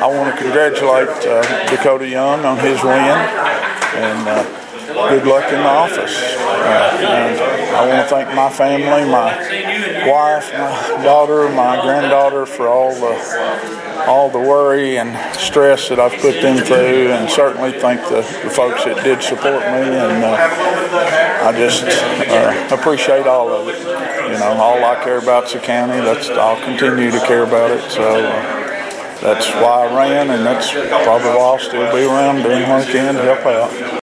I want to congratulate Dakota Young on his win, and good luck in the office. And I want to thank my family, my wife, my daughter, my granddaughter for all the worry and stress that I've put them through, and certainly thank the folks that did support me, and I just appreciate all of it. You know, all I care about is the county. I'll continue to care about it. So that's why I ran, and that's probably why I'll still be around doing what I can to help out.